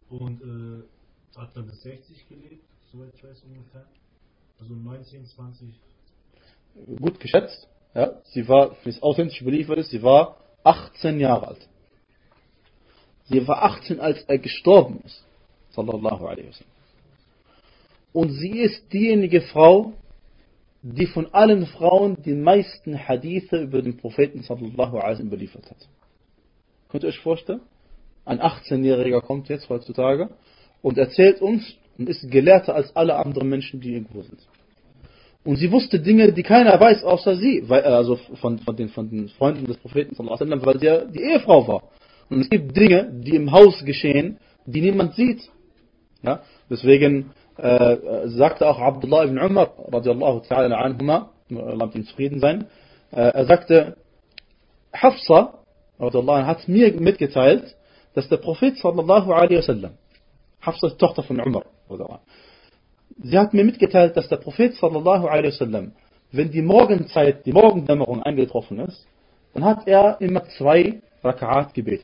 und hat dann bis 60 gelebt, soweit ich weiß ungefähr. Also 19, 20. Gut geschätzt. Ja, sie war, wie es authentisch überliefert ist, sie war 18 Jahre alt. Sie war 18, als er gestorben ist. Sallallahu alaihi wasallam. Und sie ist diejenige Frau, die von allen Frauen die meisten Hadithe über den Propheten sallallahu alaihi wasallam überliefert hat. Könnt ihr euch vorstellen? Ein 18-Jähriger kommt jetzt heutzutage und erzählt uns und ist gelehrter als alle anderen Menschen, die irgendwo sind. Und sie wusste Dinge, die keiner weiß, außer sie, also von den Freunden des Propheten sallallahu alaihi wasallam, weil sie ja die Ehefrau war. Und es gibt Dinge, die im Haus geschehen, die niemand sieht. Ja? Deswegen sagte auch Abdullah ibn Umar, radiallahu ta'ala anhuma, lasst ihn zufrieden sein, er sagte, Hafsa, radiallahu anha, hat mir mitgeteilt, dass der Prophet sallallahu alaihi wasallam, Hafsa ist Tochter von Umar, sie hat mir mitgeteilt, dass der Prophet sallallahu alaihi wasallam, wenn die Morgenzeit, die Morgendämmerung eingetroffen ist, dann hat er immer 2 Raka'at gebetet.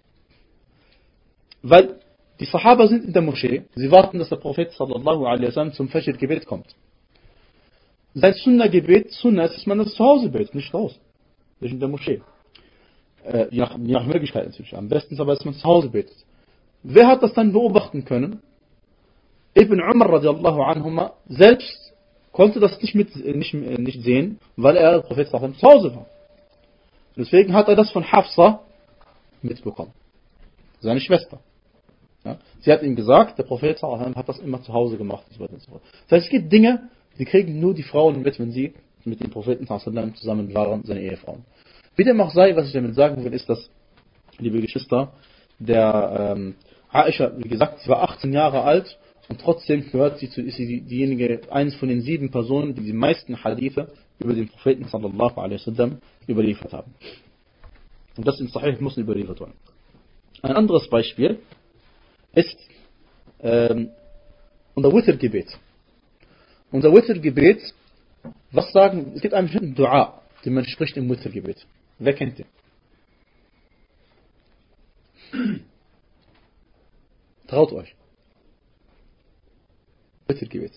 Weil die Sahaba sind in der Moschee, sie warten, dass der Prophet sallallahu alaihi wasallam zum Fajr-Gebet kommt. Sein Sunnah-Gebet, Sunnah ist, dass man das zu Hause betet, nicht raus. Nicht in der Moschee. Je nach Möglichkeit natürlich. Am besten ist aber, dass man zu Hause betet. Wer hat das dann beobachten können? Ibn Umar radiallahu anhuma selbst konnte das nicht sehen, weil er der Prophet sallallahu alaihi wasallam zu Hause war. Deswegen hat er das von Hafsa mitbekommen. Seine Schwester. Ja, sie hat ihm gesagt, der Prophet hat das immer zu Hause gemacht. Das heißt, es gibt Dinge, die kriegen nur die Frauen mit, wenn sie mit dem Propheten zusammen waren, seine Ehefrauen. Wie dem auch sei, was ich damit sagen will, ist, dass, liebe Geschwister, der Aisha, wie gesagt, sie war 18 Jahre alt und trotzdem ist sie diejenige, eines von den 7 Personen, die meisten Hadithe über den Propheten sallallahu alaihi wasallam überliefert haben. Und das in Sahih Muslim überliefert worden. Ein anderes Beispiel ist unser Witr-Gebet. Unser Witr-Gebet, was sagen, es gibt einen bestimmten Dua, den man spricht im Witr-Gebet. Wer kennt den? Traut euch. Witr-Gebet.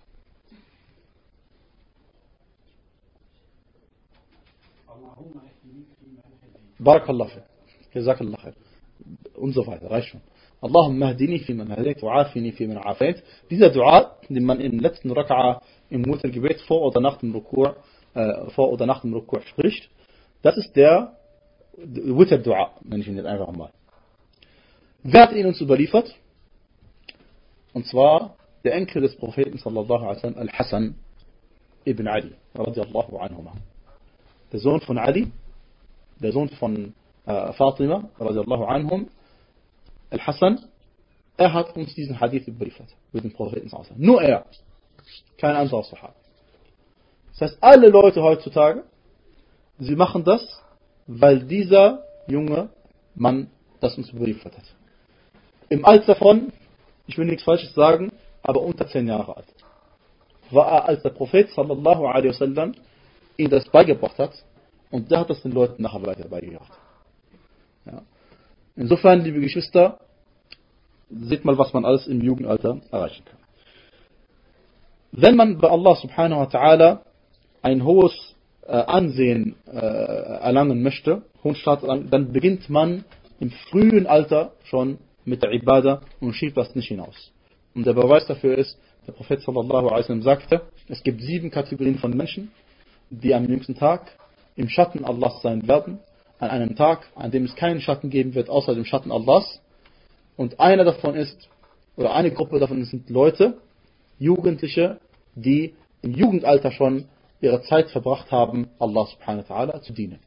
Barakallah fi. Jazakallah khair. Und so weiter, reicht schon. Allahumma hdini fi man hadayt wa afini fi man afayt. Dieser Dua, den man im letzten Raka'a im Witr-Gebet vor oder nach dem Ruku' spricht, das ist der Witr-Dua, nenne ich ihn jetzt einfach mal. Wer hat ihn uns überliefert? Und zwar der Enkel des Propheten sallallahu alaihi wasallam, Al-Hasan ibn Ali, radiallahu anhuma. Der Sohn von Ali, der Sohn von Fatima, radiallahu anhum, Al-Hasan, er hat uns diesen Hadith überliefert, mit dem Propheten sallallahu alaihi wasallam. Nur er, kein anderer Sahaba. Das heißt, alle Leute heutzutage, sie machen das, weil dieser junge Mann das uns überliefert hat. Im Alter von, ich will nichts Falsches sagen, aber unter 10 Jahre alt, war er, als der Prophet sallallahu alaihi wasallam ihm das beigebracht hat, und der hat das den Leuten nachher weiter beigebracht. Ja. Insofern, liebe Geschwister, seht mal, was man alles im Jugendalter erreichen kann. Wenn man bei Allah subhanahu wa ta'ala ein hohes Ansehen erlangen möchte, dann beginnt man im frühen Alter schon mit der Ibadah und schiebt das nicht hinaus. Und der Beweis dafür ist, der Prophet sallallahu alaihi wasallam sagte, es gibt 7 Kategorien von Menschen, die am jüngsten Tag im Schatten Allahs sein werden, an einem Tag, an dem es keinen Schatten geben wird, außer dem Schatten Allahs. Und eine Gruppe davon sind Leute, Jugendliche, die im Jugendalter schon ihre Zeit verbracht haben, Allah subhanahu wa ta'ala zu dienen.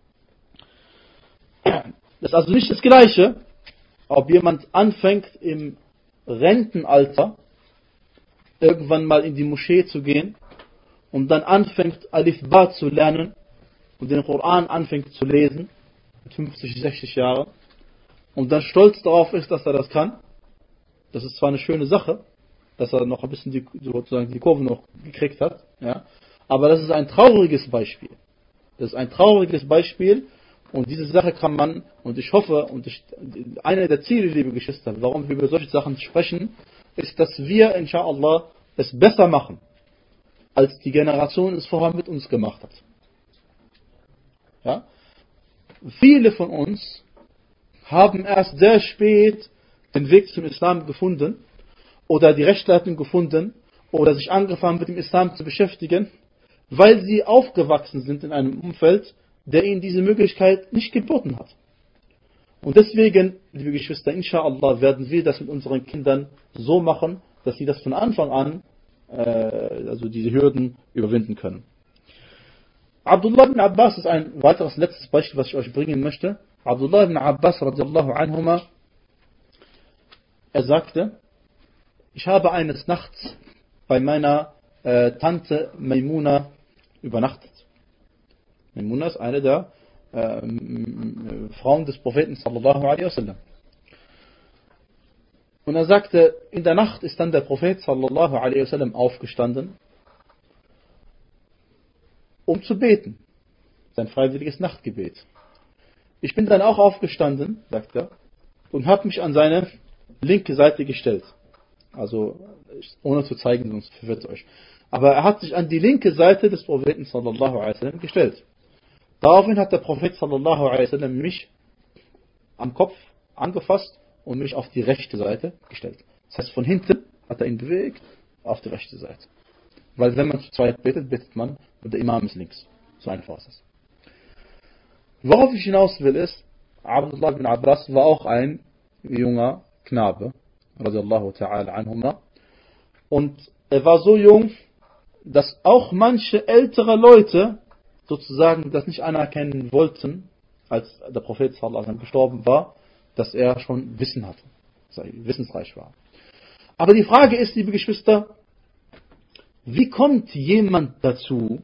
Das ist also nicht das Gleiche, ob jemand anfängt im Rentenalter irgendwann mal in die Moschee zu gehen und dann anfängt Alif Ba zu lernen und den Koran anfängt zu lesen mit 50, 60 Jahren und dann stolz darauf ist, dass er das kann. Das ist zwar eine schöne Sache, dass er noch ein bisschen die Kurve noch gekriegt hat, ja, aber das ist ein trauriges Beispiel. Das ist ein trauriges Beispiel, Und diese Sache kann man, und ich hoffe, eine der Ziele, liebe Geschwister, warum wir über solche Sachen sprechen, ist, dass wir, inshallah, es besser machen, als die Generation es vorher mit uns gemacht hat. Ja? Viele von uns haben erst sehr spät den Weg zum Islam gefunden oder die Rechtsleitung gefunden oder sich angefangen mit dem Islam zu beschäftigen, weil sie aufgewachsen sind in einem Umfeld, der ihnen diese Möglichkeit nicht geboten hat. Und deswegen, liebe Geschwister, inshallah, werden wir das mit unseren Kindern so machen, dass sie das von Anfang an, also diese Hürden überwinden können. Abdullah ibn Abbas ist ein weiteres letztes Beispiel, was ich euch bringen möchte. Abdullah ibn Abbas radiallahu anhuma, er sagte, ich habe eines Nachts bei meiner Tante Maimuna übernachtet. Maimuna ist eine der Frauen des Propheten sallallahu alaihi wasallam. Und er sagte, in der Nacht ist dann der Prophet sallallahu alaihi wasallam aufgestanden, um zu beten. Sein freiwilliges Nachtgebet. Ich bin dann auch aufgestanden, sagt er, und habe mich an seine linke Seite gestellt. Also, ohne zu zeigen, sonst verwirrt euch. Aber er hat sich an die linke Seite des Propheten sallallahu alaihi wasallam gestellt. Daraufhin hat der Prophet sallallahu alaihi wasallam mich am Kopf angefasst und mich auf die rechte Seite gestellt. Das heißt, von hinten hat er ihn bewegt auf die rechte Seite. Weil wenn man zu zweit betet, betet man und der Imam ist links. So einfach ist es. Worauf ich hinaus will ist, Abdullah ibn Abbas war auch ein junger Knabe, radiallahu ta'ala anhuma. Und er war so jung, dass auch manche ältere Leute sozusagen das nicht anerkennen wollten, als der Prophet sallallahu alaihi wasallam gestorben war, dass er schon Wissen hatte, dass er wissensreich war. Aber die Frage ist, liebe Geschwister, wie kommt jemand dazu,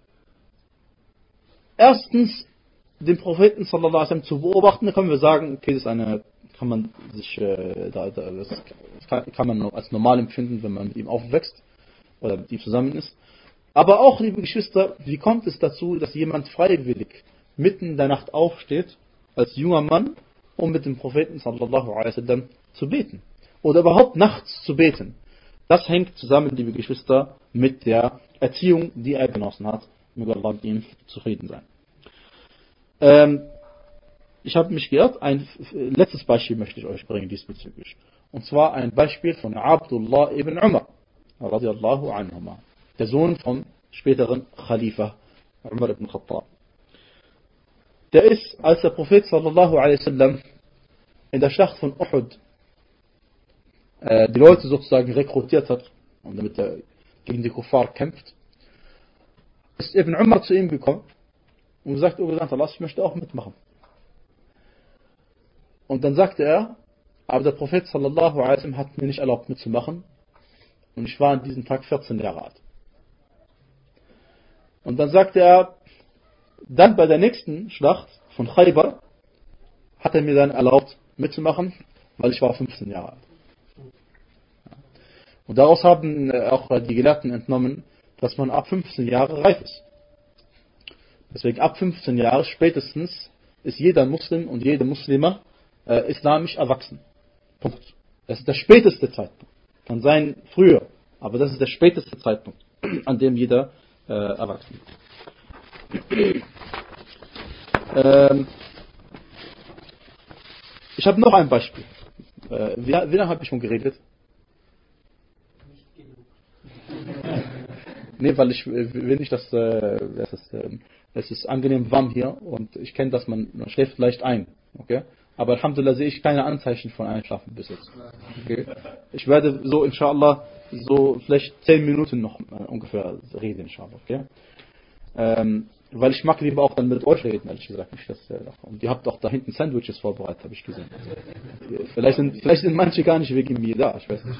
erstens den Propheten sallallahu alaihi wasallam zu beobachten? Da können wir sagen, okay, das ist kann man sich, das kann man als normal empfinden, wenn man mit ihm aufwächst oder mit ihm zusammen ist. Aber auch, liebe Geschwister, wie kommt es dazu, dass jemand freiwillig mitten in der Nacht aufsteht, als junger Mann, um mit dem Propheten sallallahu alaihi wasallam zu beten? Oder überhaupt nachts zu beten? Das hängt zusammen, liebe Geschwister, mit der Erziehung, die er genossen hat. Möge Allah mit ihm zufrieden sein. Ich habe mich geirrt. Ein letztes Beispiel möchte ich euch bringen diesbezüglich. Und zwar ein Beispiel von Abdullah ibn Umar, radiallahu anhuma, der Sohn vom späteren Khalifa Umar ibn Khattab. Der ist, als der Prophet sallallahu alaihi wasallam in der Schlacht von Uhud die Leute sozusagen rekrutiert hat und damit er gegen die Kuffar kämpft, ist Ibn Umar zu ihm gekommen und sagt, oh Gesandter Allah, ich möchte auch mitmachen. Und dann sagte er, aber der Prophet sallallahu alaihi wasallam hat mir nicht erlaubt mitzumachen und ich war an diesem Tag 14 Jahre alt. Und dann sagte er, dann bei der nächsten Schlacht von Khaybar hat er mir dann erlaubt mitzumachen, weil ich war 15 Jahre alt. Und daraus haben auch die Gelehrten entnommen, dass man ab 15 Jahre reif ist. Deswegen ab 15 Jahre spätestens ist jeder Muslim und jede Muslima islamisch erwachsen. Punkt. Das ist der späteste Zeitpunkt. Kann sein früher, aber das ist der späteste Zeitpunkt, an dem jeder erwachsen ist. Ich habe noch ein Beispiel. Wie lange habe ich schon geredet? Nee, weil ich will nicht, dass es ist angenehm warm hier und ich kenne, dass man schläft leicht ein. Okay? Aber Alhamdulillah sehe ich keine Anzeichen von Einschlafen bis jetzt. Okay? Ich werde so inshallah so vielleicht 10 Minuten noch ungefähr reden, inshallah. Okay? Weil ich mag lieber auch dann mit euch reden, ehrlich gesagt. Nicht, und ihr habt auch da hinten Sandwiches vorbereitet, habe ich gesehen. Vielleicht sind manche gar nicht wegen mir da, ich weiß nicht.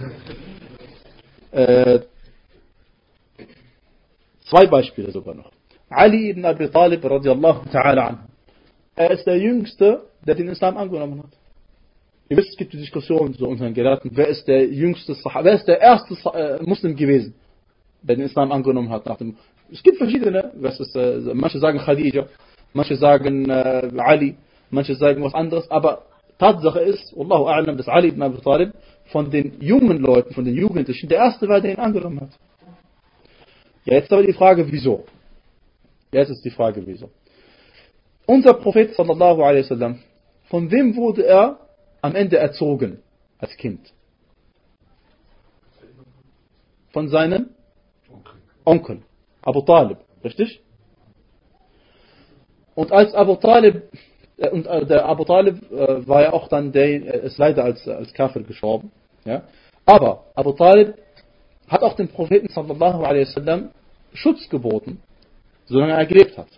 2 Beispiele sogar noch. Ali ibn Abi Talib radiallahu ta'ala anhu. Er ist der Jüngste, der den Islam angenommen hat. Ihr wisst, es gibt die Diskussion so unter den Gelehrten, wer ist der erste Muslim gewesen, der den Islam angenommen hat. Es gibt verschiedene, manche sagen Khadija, manche sagen Ali, manche sagen was anderes, aber Tatsache ist, Wallahu a'lam, dass Ali ibn Abi Talib von den jungen Leuten, von den Jugendlichen, der erste war, der ihn angenommen hat. Ja, jetzt aber die Frage, wieso? Jetzt ist die Frage, wieso? Unser Prophet sallallahu alaihi wasallam, von wem wurde er am Ende erzogen als Kind? Von seinem Onkel, Abu Talib, richtig? Und als Abu Talib, der Abu Talib war ja auch dann ist leider als Kafir gestorben. Ja? Aber Abu Talib hat auch dem Propheten sallallahu alaihi wasallam Schutz geboten, solange er gelebt hat.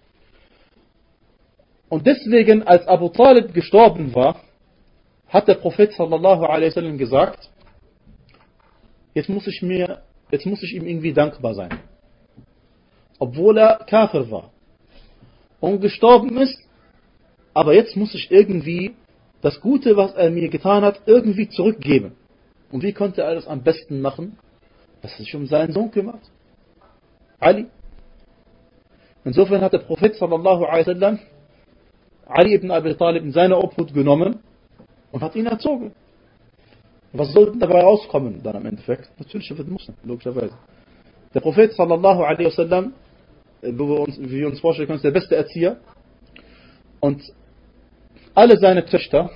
Und deswegen, als Abu Talib gestorben war, hat der Prophet sallallahu alaihi wasallam gesagt, jetzt muss ich ihm irgendwie dankbar sein. Obwohl er Kafir war und gestorben ist, aber jetzt muss ich irgendwie das Gute, was er mir getan hat, irgendwie zurückgeben. Und wie konnte er das am besten machen? Dass er sich um seinen Sohn kümmert. Ali. Insofern hat der Prophet sallallahu alaihi wasallam Ali ibn Abi Talib in seine Obhut genommen und hat ihn erzogen. Was soll denn dabei rauskommen dann am Endeffekt? Natürlich wird Muslim, logischerweise. Der Prophet sallallahu alaihi wasallam, wie wir uns vorstellen können, ist der beste Erzieher. Und alle seine Töchter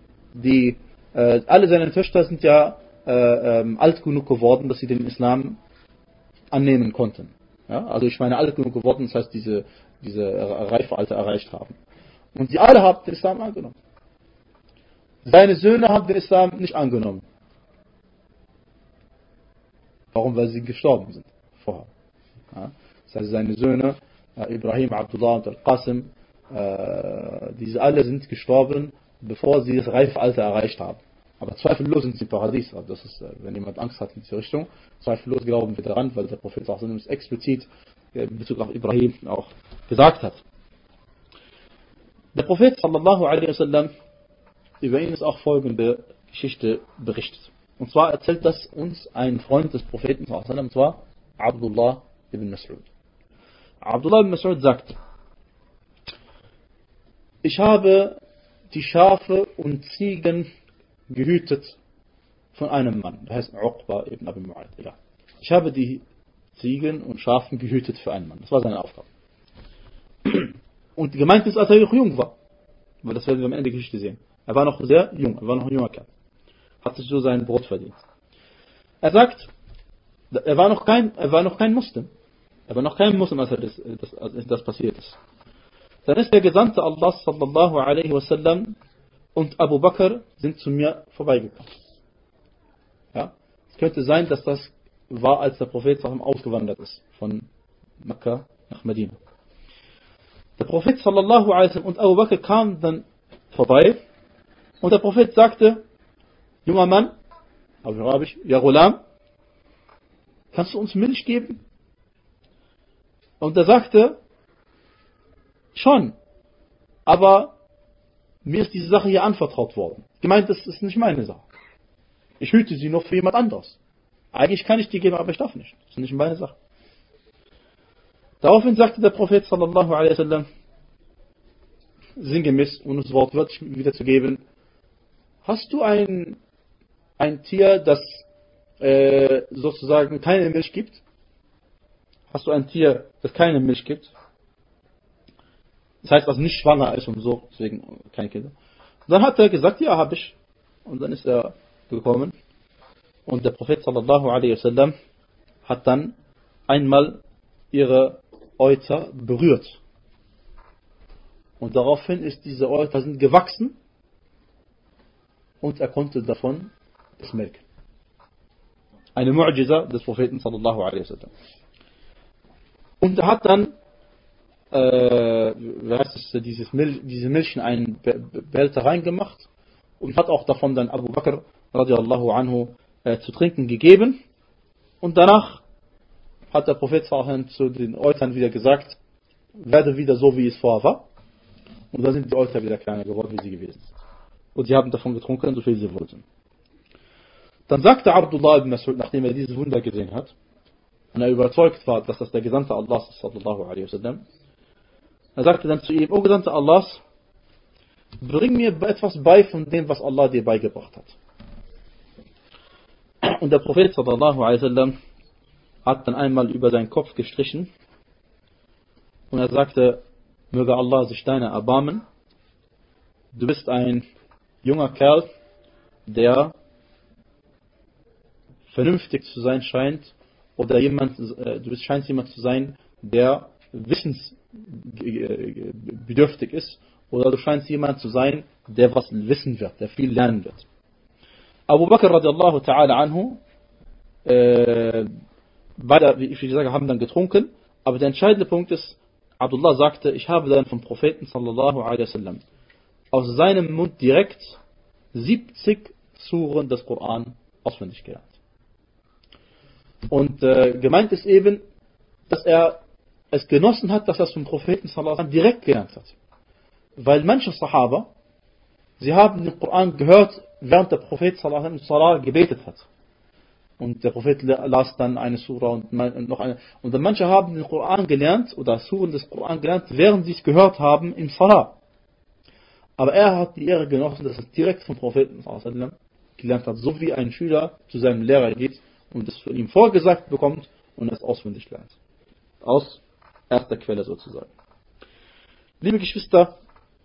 sind ja alt genug geworden, dass sie den Islam annehmen konnten. Ja? Also ich meine alt genug geworden, das heißt diese Reifealter erreicht haben. Und sie alle haben den Islam angenommen. Seine Söhne haben den Islam nicht angenommen. Warum? Weil sie gestorben sind vorher. Ja? Das heißt, seine Söhne, Ibrahim, Abdullah und Al-Qasim, diese alle sind gestorben, bevor sie das reife Alter erreicht haben. Aber zweifellos sind sie im Paradies. Also das ist, wenn jemand Angst hat in diese Richtung, zweifellos glauben wir daran, weil der Prophet es explizit in Bezug auf Ibrahim auch gesagt hat. Der Prophet sallallahu alaihi wasallam, über ihn ist auch folgende Geschichte berichtet. Und zwar erzählt das uns ein Freund des Propheten sallallahu alaihi wasallam, und zwar Abdullah ibn Mas'ud. Abdullah ibn Mas'ud sagt, ich habe die Schafe und Ziegen gehütet von einem Mann, der heißt Uqba ibn Abi Mu'ayt. Ja. Ich habe die Ziegen und Schafen gehütet für einen Mann. Das war seine Aufgabe. Und gemeint ist, als er noch jung war. Weil das werden wir am Ende der Geschichte sehen. Er war noch sehr jung, er war noch ein junger Kerl. Hat sich so sein Brot verdient. Er sagt, er war noch kein Muslim. Er war noch kein Muslim, als das passiert ist. Dann ist der Gesandte Allah sallallahu alaihi wasallam und Abu Bakr sind zu mir vorbeigekommen. Ja? Es könnte sein, dass das war, als der Prophet ausgewandert ist von Mekka nach Medina. Der Prophet sallallahu alaihi wasallam und Abu Bakr kamen dann vorbei und der Prophet sagte, junger Mann, auf Arabisch, ja Ghulam, kannst du uns Milch geben? Und er sagte, schon, aber mir ist diese Sache hier anvertraut worden. Gemeint, das ist nicht meine Sache. Ich hüte sie nur für jemand anderes. Eigentlich kann ich die geben, aber ich darf nicht. Das ist nicht meine Sache. Daraufhin sagte der Prophet sallallahu alaihi wasallam, sinngemäß, um das Wort wörtlich wiederzugeben, hast du ein Tier, das sozusagen keine Milch gibt? Hast du ein Tier, das keine Milch gibt? Das heißt, was nicht schwanger ist und so, deswegen keine Kinder. Und dann hat er gesagt, ja, habe ich. Und dann ist er gekommen. Und der Prophet sallallahu alaihi wasallam hat dann einmal ihre Euter berührt. Und daraufhin ist diese Euter sind gewachsen und er konnte davon es melken. Eine Mu'jiza des Propheten sallallahu alaihi wasallam. Und er hat dann diese Milch in einen Behälter reingemacht und hat auch davon dann Abu Bakr radiallahu anhu zu trinken gegeben. Und danach hat der Prophet zu den Eutern wieder gesagt, werde wieder so, wie es vorher war. Und dann sind die Euter wieder kleiner geworden, wie sie gewesen sind. Und sie haben davon getrunken, so viel sie wollten. Dann sagte Abdullah ibn Mas'ud, nachdem er dieses Wunder gesehen hat, und er überzeugt war, dass das der Gesandte Allah sallallahu alaihi wasallam, Er sagte dann zu ihm, O Gesandter Allahs, bring mir etwas bei von dem, was Allah dir beigebracht hat. Und der Prophet sallallahu alaihi wasallam hat dann einmal über seinen Kopf gestrichen und er sagte, möge Allah sich deiner erbarmen. Du bist ein junger Kerl, der vernünftig zu sein scheint, oder scheinst jemand zu sein, der wissensbedürftig ist, oder du scheinst jemand zu sein, der was wissen wird, der viel lernen wird. Abu Bakr radiallahu ta'ala anhu, beide, wie ich gesagt haben dann getrunken, aber der entscheidende Punkt ist, Abdullah sagte, ich habe dann vom Propheten sallallahu alaihi wasallam aus seinem Mund direkt 70 Suren des Koran auswendig gelernt. Und gemeint ist eben, dass er es genossen hat, dass er es vom Propheten sallallahu alaihi wasallam direkt gelernt hat. Weil manche Sahaba, sie haben den Koran gehört, während der Prophet sallallahu alaihi wasallam Salah gebetet hat. Und der Prophet las dann eine Sura und noch eine. Und dann manche haben den Koran gelernt oder Suren des Koran gelernt, während sie es gehört haben im Salah. Aber er hat die Ehre genossen, dass er es direkt vom Propheten sallallahu alaihi wasallam gelernt hat, so wie ein Schüler zu seinem Lehrer geht und es von ihm vorgesagt bekommt und es auswendig lernt. Aus erster Quelle sozusagen. Liebe Geschwister,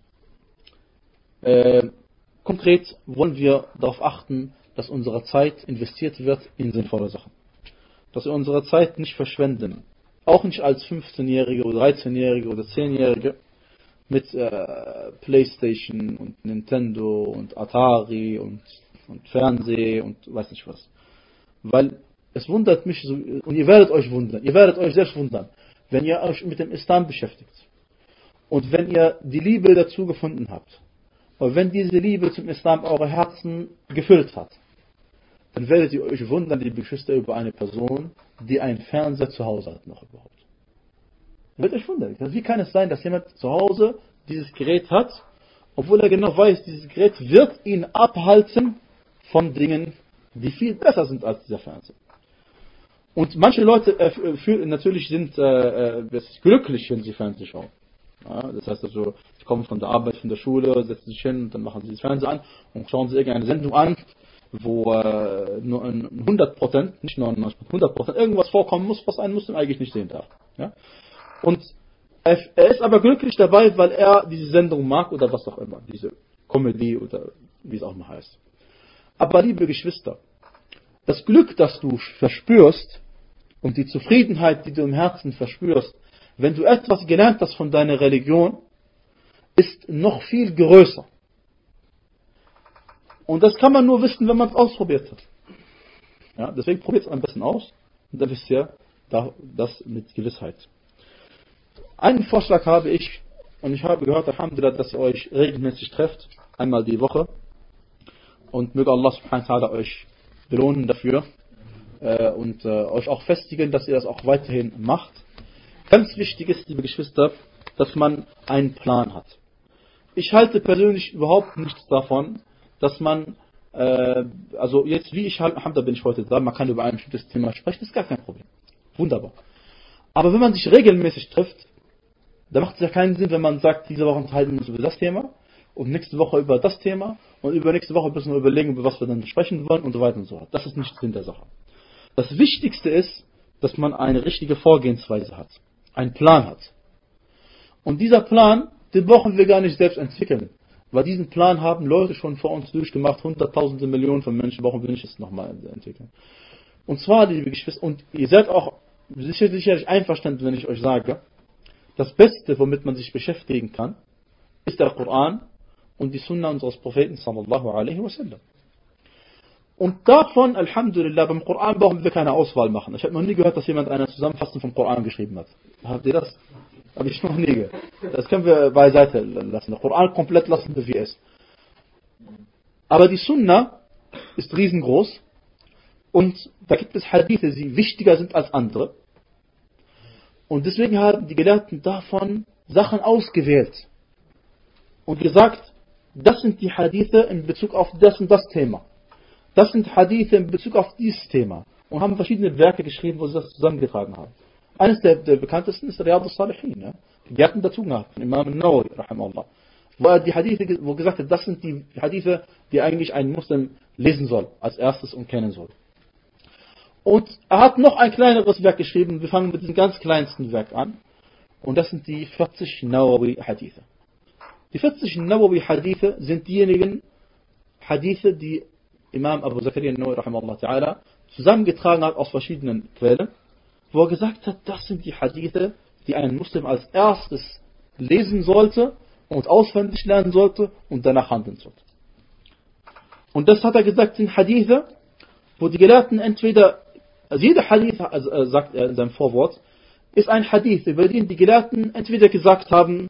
konkret wollen wir darauf achten, dass unsere Zeit investiert wird in sinnvolle Sachen. Dass wir unsere Zeit nicht verschwenden. Auch nicht als 15-Jährige oder 13-Jährige oder 10-Jährige mit Playstation und Nintendo und Atari und Fernseh und weiß nicht was. Weil es wundert mich so, und ihr werdet euch wundern, ihr werdet euch selbst wundern, wenn ihr euch mit dem Islam beschäftigt und wenn ihr die Liebe dazu gefunden habt und wenn diese Liebe zum Islam eure Herzen gefüllt hat, dann werdet ihr euch wundern, liebe Geschwister, über eine Person, die einen Fernseher zu Hause hat noch überhaupt. Ihr werdet euch wundern. Wie kann es sein, dass jemand zu Hause dieses Gerät hat, obwohl er genau weiß, dieses Gerät wird ihn abhalten von Dingen, die viel besser sind als dieser Fernseher. Und manche Leute natürlich sind glücklich, wenn sie Fernsehen schauen. Ja, das heißt also, sie kommen von der Arbeit, von der Schule, setzen sich hin und dann machen sie das Fernsehen an und schauen sie irgendeine Sendung an, wo nur 100%, nicht 99%, 100% irgendwas vorkommen muss, was ein Muslim eigentlich nicht sehen darf. Ja? Und er ist aber glücklich dabei, weil er diese Sendung mag oder was auch immer, diese Comedy oder wie es auch mal heißt. Aber liebe Geschwister, das Glück, das du verspürst und die Zufriedenheit, die du im Herzen verspürst, wenn du etwas gelernt hast von deiner Religion, ist noch viel größer. Und das kann man nur wissen, wenn man es ausprobiert hat. Ja, deswegen probiert es ein bisschen aus und dann wisst ihr das mit Gewissheit. Einen Vorschlag habe ich, und ich habe gehört, Alhamdulillah, dass ihr euch regelmäßig trefft, einmal die Woche. Und möge Allah subhanahu wa ta'ala euch belohnen dafür und euch auch festigen, dass ihr das auch weiterhin macht. Ganz wichtig ist, liebe Geschwister, dass man einen Plan hat. Ich halte persönlich überhaupt nichts davon, dass man, also jetzt wie ich da bin ich heute da, man kann über ein bestimmtes Thema sprechen, ist gar kein Problem. Wunderbar. Aber wenn man sich regelmäßig trifft, dann macht es ja keinen Sinn, wenn man sagt, diese Woche unterhalten wir uns über das Thema und nächste Woche über das Thema und übernächste Woche müssen wir überlegen, über was wir dann sprechen wollen und so weiter und so fort. Das ist nicht Sinn der Sache. Das Wichtigste ist, dass man eine richtige Vorgehensweise hat, einen Plan hat. Und dieser Plan, den brauchen wir gar nicht selbst entwickeln, weil diesen Plan haben Leute schon vor uns durchgemacht, Hunderttausende, Millionen von Menschen, brauchen wir nicht es nochmal entwickeln. Und zwar, liebe Geschwister, und ihr seid auch sicherlich einverstanden, wenn ich euch sage, das Beste, womit man sich beschäftigen kann, ist der Koran und die Sunna unseres Propheten sallallahu alaihi wasallam. Und davon, Alhamdulillah, beim Koran brauchen wir keine Auswahl machen. Ich habe noch nie gehört, dass jemand eine Zusammenfassung vom Koran geschrieben hat. Habt ihr das? Habe ich noch nie gehört. Das können wir beiseite lassen. Der Koran komplett lassen wir wie es. Aber die Sunna ist riesengroß und da gibt es Hadithe, die wichtiger sind als andere. Und deswegen haben die Gelehrten davon Sachen ausgewählt und gesagt, das sind die Hadithe in Bezug auf das und das Thema. Das sind Hadithe in Bezug auf dieses Thema. Und haben verschiedene Werke geschrieben, wo sie das zusammengetragen haben. Eines der bekanntesten ist Riyad al-Salihin. Ja? Die Gärten dazu gehabt, von Imam al-Nawawi, rahimahullah. Wo er die Hadithe, wo gesagt hat, das sind die Hadithe, die eigentlich ein Muslim lesen soll, als erstes und kennen soll. Und er hat noch ein kleineres Werk geschrieben, wir fangen mit dem ganz kleinsten Werk an. Und das sind die 40 Nawawi Hadithe. Die 40 Nawawi Hadithe sind diejenigen Hadithe, die Imam Abu Zakaria Nawawi rahimahullah ta'ala zusammengetragen hat aus verschiedenen Quellen, wo er gesagt hat, das sind die Hadithe, die ein Muslim als erstes lesen sollte und auswendig lernen sollte und danach handeln sollte. Und das hat er gesagt, sind Hadithe, wo die Gelehrten entweder, also jeder Hadith, sagt er in seinem Vorwort, ist ein Hadith, über den die Gelehrten entweder gesagt haben,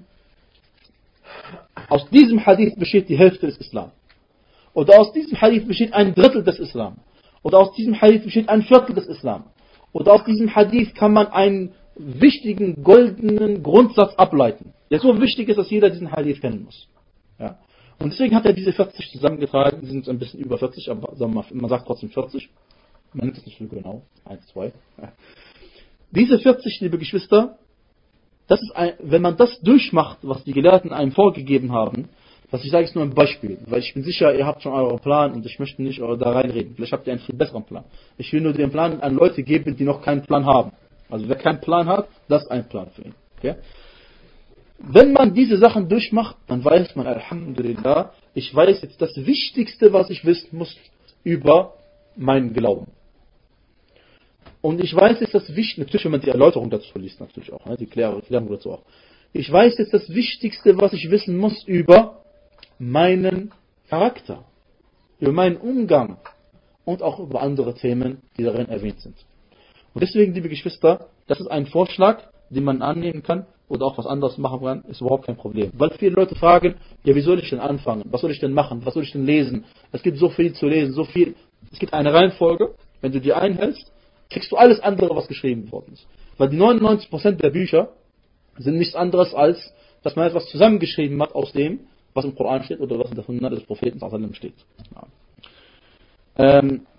aus diesem Hadith besteht die Hälfte des Islam. Oder aus diesem Hadith besteht ein Drittel des Islam. Oder aus diesem Hadith besteht ein Viertel des Islam. Oder aus diesem Hadith kann man einen wichtigen, goldenen Grundsatz ableiten, der so wichtig ist, dass jeder diesen Hadith kennen muss. Ja. Und deswegen hat er diese 40 zusammengetragen, die sind ein bisschen über 40, aber sagen wir mal, man sagt trotzdem 40. Man nennt es nicht so genau. 1, 2. Ja. Diese 40, liebe Geschwister, das ist wenn man das durchmacht, was die Gelehrten einem vorgegeben haben, was ich sage, ist nur ein Beispiel, weil ich bin sicher, ihr habt schon euren Plan und ich möchte nicht da reinreden. Vielleicht habt ihr einen viel besseren Plan. Ich will nur den Plan an Leute geben, die noch keinen Plan haben. Also wer keinen Plan hat, das ist ein Plan für ihn. Okay? Wenn man diese Sachen durchmacht, dann weiß man, Alhamdulillah, ich weiß jetzt das Wichtigste, was ich wissen muss über meinen Glauben. Und ich weiß jetzt das Wichtigste, natürlich wenn man die Erläuterung dazu liest, natürlich auch, die Klärung dazu auch. Ich weiß jetzt das Wichtigste, was ich wissen muss über meinen Charakter, über meinen Umgang und auch über andere Themen, die darin erwähnt sind. Und deswegen, liebe Geschwister, das ist ein Vorschlag, den man annehmen kann oder auch was anderes machen kann, ist überhaupt kein Problem. Weil viele Leute fragen, ja, wie soll ich denn anfangen? Was soll ich denn machen? Was soll ich denn lesen? Es gibt so viel zu lesen, so viel. Es gibt eine Reihenfolge, wenn du die einhältst, kriegst du alles andere, was geschrieben worden ist. Weil die 99% der Bücher sind nichts anderes als, dass man etwas zusammengeschrieben hat aus dem, was im Koran steht oder was in der Sunna des Propheten steht. Ja.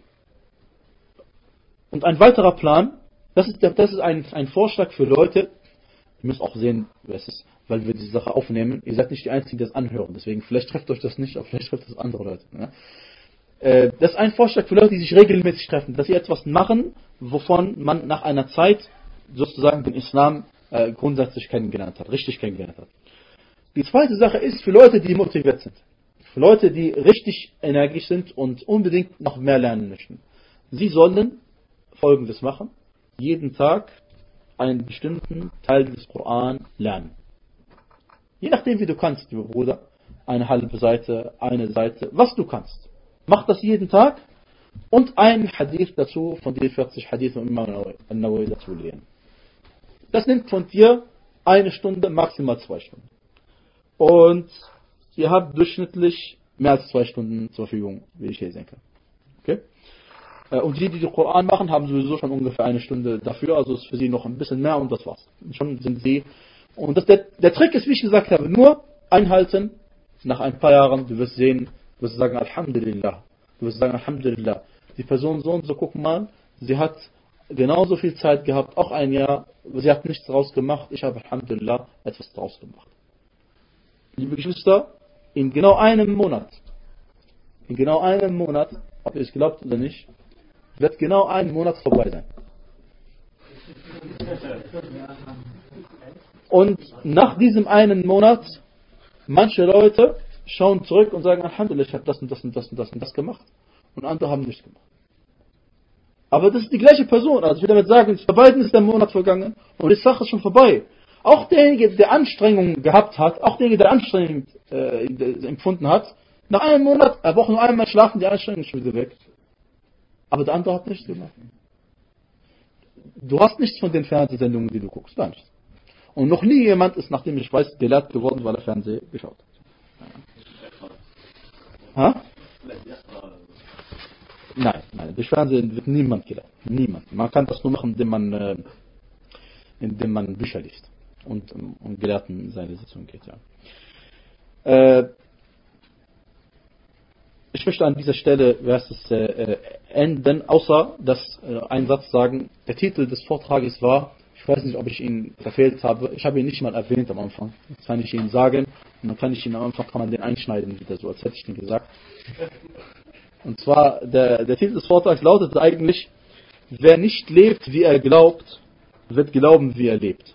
Und ein weiterer Plan, das ist ein Vorschlag für Leute, ihr müsst auch sehen, wer es ist, weil wir diese Sache aufnehmen. Ihr seid nicht die Einzigen, die das anhören, deswegen vielleicht trefft euch das nicht, aber vielleicht trefft das andere Leute. Ja. Das ist ein Vorschlag für Leute, die sich regelmäßig treffen, dass sie etwas machen, wovon man nach einer Zeit sozusagen den Islam grundsätzlich kennengelernt hat, richtig kennengelernt hat. Die zweite Sache ist für Leute, die motiviert sind. Für Leute, die richtig energisch sind und unbedingt noch mehr lernen möchten. Sie sollen Folgendes machen. Jeden Tag einen bestimmten Teil des Koran lernen. Je nachdem, wie du kannst, lieber Bruder. Eine halbe Seite, eine Seite, was du kannst. Mach das jeden Tag und einen Hadith dazu, von den 40 Hadith und Imam al-Nawawi dazu lernen. Das nimmt von dir 1 Stunde, maximal 2 Stunden. Und ihr habt durchschnittlich mehr als 2 Stunden zur Verfügung, wie ich hier sehen kann. Okay? Und die den Koran machen, haben sowieso schon ungefähr 1 Stunde dafür, also ist für sie noch ein bisschen mehr und das war's. Schon sind sie. Und der Trick ist, wie ich gesagt habe, nur einhalten, nach ein paar Jahren, du wirst sehen, du wirst sagen, Alhamdulillah. Du wirst sagen, Alhamdulillah. Die Person so und so, guck mal, sie hat genauso viel Zeit gehabt, auch ein Jahr, sie hat nichts draus gemacht, ich habe Alhamdulillah etwas draus gemacht. Liebe Geschwister, in genau einem Monat, ob ihr es glaubt oder nicht, wird genau 1 Monat vorbei sein. Und nach diesem einen Monat, manche Leute schauen zurück und sagen, Alhamdulillah, ich habe das und das und das und das und das gemacht. Und andere haben nichts gemacht. Aber das ist die gleiche Person. Also ich will damit sagen, bei beiden ist der Monat vergangen und die Sache ist schon vorbei. Auch derjenige, der Anstrengungen gehabt hat, auch derjenige, der Anstrengungen empfunden hat, nach einem Monat, er braucht nur einmal schlafen, die Anstrengung ist schon wieder weg. Aber der andere hat nichts gemacht. Du hast nichts von den Fernsehsendungen, die du guckst. Gar nichts. Und noch nie jemand ist, nachdem ich weiß, gelehrt geworden, weil er Fernsehen geschaut hat. Ha? Nein, durch Fernsehen wird niemand gelehrt. Niemand. Man kann das nur machen, indem man Bücher liest und Gelehrten in seine Sitzung geht. Ja. Ich möchte an dieser Stelle enden, außer dass ein Satz sagen, der Titel des Vortrages war Ich weiß nicht, ob ich ihn verfehlt habe. Ich habe ihn nicht mal erwähnt am Anfang. Das kann ich Ihnen sagen. Und dann kann ich ihn am Anfang, kann man den einschneiden wieder, so als hätte ich den gesagt. Und zwar, der Titel des Vortrags lautet eigentlich: Wer nicht lebt, wie er glaubt, wird glauben, wie er lebt.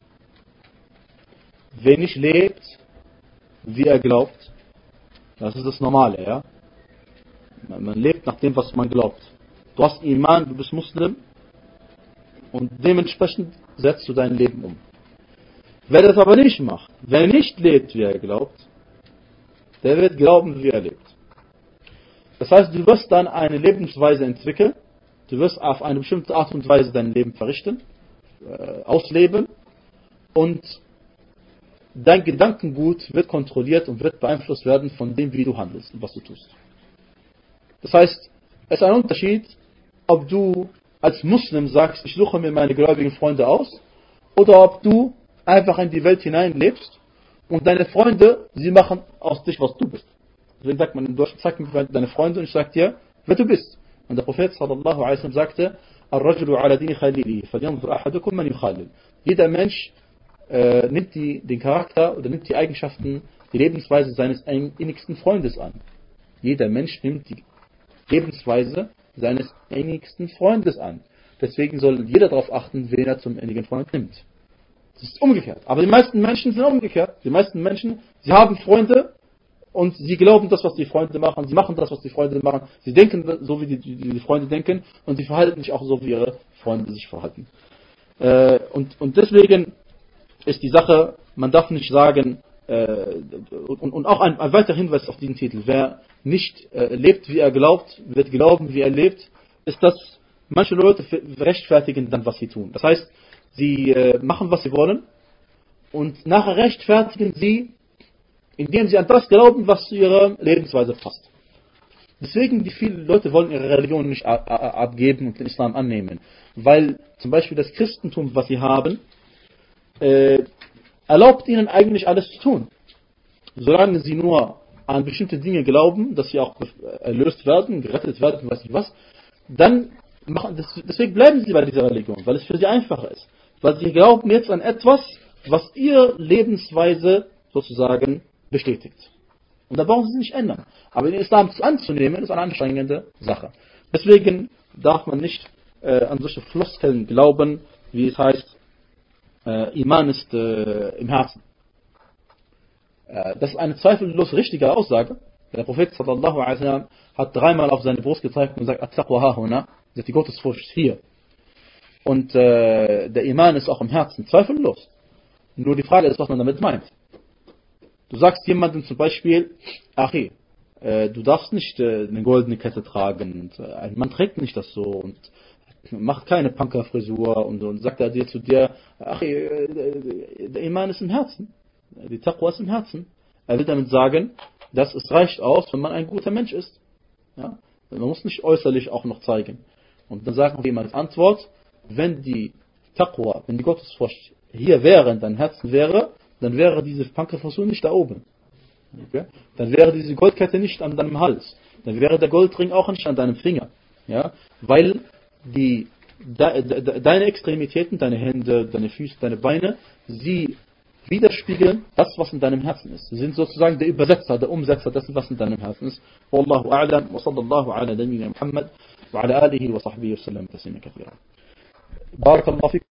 Wer nicht lebt, wie er glaubt, das ist das Normale, ja. Man lebt nach dem, was man glaubt. Du hast Iman, du bist Muslim und dementsprechend setzt du dein Leben um. Wer das aber nicht macht, wer nicht lebt, wie er glaubt, der wird glauben, wie er lebt. Das heißt, du wirst dann eine Lebensweise entwickeln, du wirst auf eine bestimmte Art und Weise dein Leben verrichten, ausleben, und dein Gedankengut wird kontrolliert und wird beeinflusst werden von dem, wie du handelst und was du tust. Das heißt, es ist ein Unterschied, ob du als Muslim sagst, ich suche mir meine gläubigen Freunde aus, oder ob du einfach in die Welt hineinlebst und deine Freunde, sie machen aus dich, was du bist. Deswegen sagt man in Deutschland, zeig mir deine Freunde und ich sag dir, wer du bist. Und der Prophet sallallahu alaihi wasallam sagte, Ar-Rajulu ala dini khalili, falyanzur ahadukum man yukhalil. Jeder Mensch nimmt den Charakter oder nimmt die Eigenschaften, die Lebensweise seines innigsten Freundes an. Jeder Mensch nimmt die Lebensweise seines innigsten Freundes an. Deswegen soll jeder darauf achten, wen er zum innigen Freund nimmt. Das ist umgekehrt. Aber die meisten Menschen sind umgekehrt. Die meisten Menschen, sie haben Freunde und sie glauben das, was die Freunde machen. Sie machen das, was die Freunde machen. Sie denken so, wie die Freunde denken, und sie verhalten sich auch so, wie ihre Freunde sich verhalten. Und deswegen ist die Sache, man darf nicht sagen, und auch ein weiterer Hinweis auf diesen Titel: Wer nicht lebt, wie er glaubt, wird glauben, wie er lebt, ist, dass manche Leute rechtfertigen dann, was sie tun. Das heißt, sie machen, was sie wollen, und nachher rechtfertigen sie, indem sie an das glauben, was zu ihrer Lebensweise passt. Deswegen, viele Leute wollen ihre Religion nicht abgeben und den Islam annehmen, weil zum Beispiel das Christentum, was sie haben, erlaubt ihnen eigentlich alles zu tun. Solange sie nur an bestimmte Dinge glauben, dass sie auch erlöst werden, gerettet werden, weiß nicht was, dann deswegen bleiben sie bei dieser Religion, weil es für sie einfacher ist. Weil sie glauben jetzt an etwas, was ihre Lebensweise sozusagen bestätigt. Und da brauchen sie sich nicht ändern. Aber den Islam anzunehmen, ist eine anstrengende Sache. Deswegen darf man nicht an solche Floskeln glauben, wie es heißt, Iman ist im Herzen. Das ist eine zweifellos richtige Aussage. Der Prophet sallallahu alaihi wasallam hat dreimal auf seine Brust gezeigt und gesagt, At-Taqwa hahuna, die Gottesfurcht hier. Und der Iman ist auch im Herzen, zweifellos. Nur die Frage ist, was man damit meint. Du sagst jemandem zum Beispiel, Achi, du darfst nicht eine goldene Kette tragen, und ein Mann trägt nicht das so und macht keine Punkerfrisur, und sagt er dir zu dir, Achi, der Iman ist im Herzen, die Taqwa ist im Herzen. Er will damit sagen, dass es reicht aus, wenn man ein guter Mensch ist. Ja? Man muss nicht äußerlich auch noch zeigen. Und dann sagen wir ihm als Antwort, wenn die Taqwa, wenn die Gottesfurcht hier wäre, in deinem Herzen wäre, dann wäre diese Punkerfrisur nicht da oben. Okay? Dann wäre diese Goldkette nicht an deinem Hals. Dann wäre der Goldring auch nicht an deinem Finger. Ja? Weil deine Extremitäten, deine Hände, deine Füße, deine Beine, sie widerspiegeln das, was in deinem Herzen ist. Sie sind sozusagen der Übersetzer, der Umsetzer dessen, was in deinem Herzen ist. Wallahu a'lam wa sallallahu ala nabiyyina Muhammad wa ala alihi wa sahbihi wa sallam taslima kathira. Barakallahu fikum.